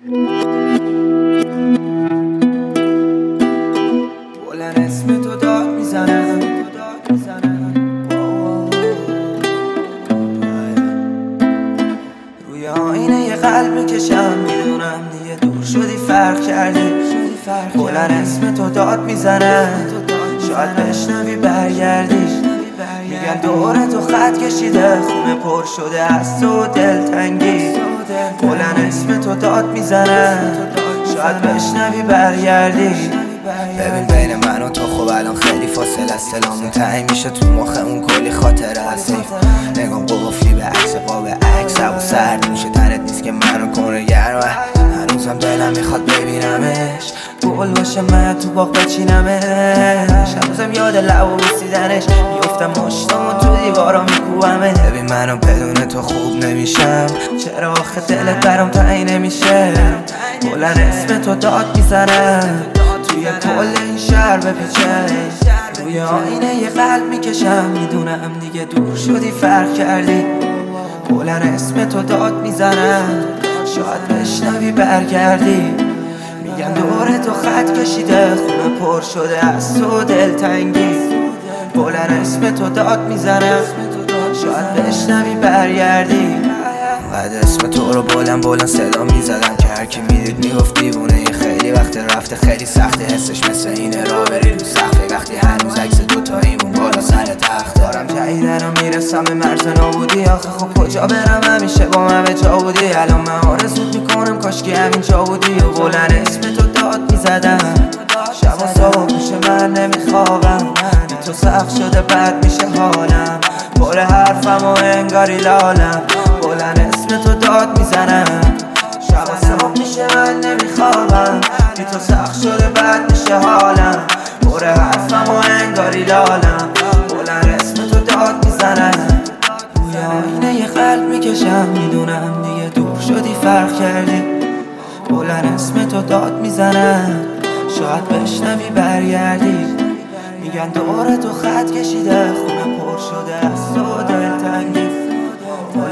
بلند اسم تو داد میزنم، روی آینه یه قلب میکشم، میدونم دیگه دور شدی، فرق کردی. بلند اسم تو داد میزنم، شاید بشنوی برگردی. میگن دور تو خط کشیده، خونه پر شده از تو دلتنگی. بلند اسم تو داد میزنم، شاید بشنوی برگردی. ببین بین من و تو خب الان خیلی فاصله است، دلمون تنگ میشه تو مخمون، کلی خاطره هست. نگام قفلی به عکس قاب عکس، هوا سرد میشه، تنت نیست که منو کنه گرمه. هنوزم دلم میخواد ببینمش، گل باشه من تو باغ بچینمش. هنوزم یاد لب و بوسیدنش، میفتم مشتامو تو دیوارا میکوبمه. ببین منو بدون تو خوب نمیشم، چرا آخه دلت برام تنگ نمیشه؟ بلند اسم تو داد میزنم، توی کل این شهر بپیچه. روی آینه یه قلب میکشم، میدونم دیگه دور شدی، فرق کردی. بلند اسم تو داد میزنم، شاید بشنوی برگردی. میگن دور تو خط کشیده، خونه پر شده از تو دلتنگی. بلند اسم تو داد میزنم، شاید بشنوی برگردی. بعد اسم تو رو بلند صدا میزدم که هرکی میدید میگفت دیوونه. خیلی وقت رفته، خیلی سخته حسش، مثل اینه را بری رو سخته. وقتی هنوز عکس دوتاییمون بالا سر تخت دارم جدیدن و میرسم به مرز نابودی. آخه خب کجا برم، همیشه با من به جا بودی. الان من آرزوت میکنم کاشکی همین جا بودی. و بلند اسم تو داد میزدم، شب و صبح پیش من نمیخوابم. بی تو سخت شده بد میشه حالم، پر حرفم و انگاری لالم. بلند اسم تو داد میزنم، شب و صبح میشه من نمیخوابم. بی تو سخت شده بد میشه حالم، پر حرفم و انگاری لالم. بلند اسم تو داد میزنم، روی آینه یه قلب میکشم، میدونم دیگه دور شدی، فرق کردی. بلند اسم تو داد میزنم، شاید بشنوی برگردی. میگن دور تو خط کشیده، خونه پر شده از تو دلتنگی.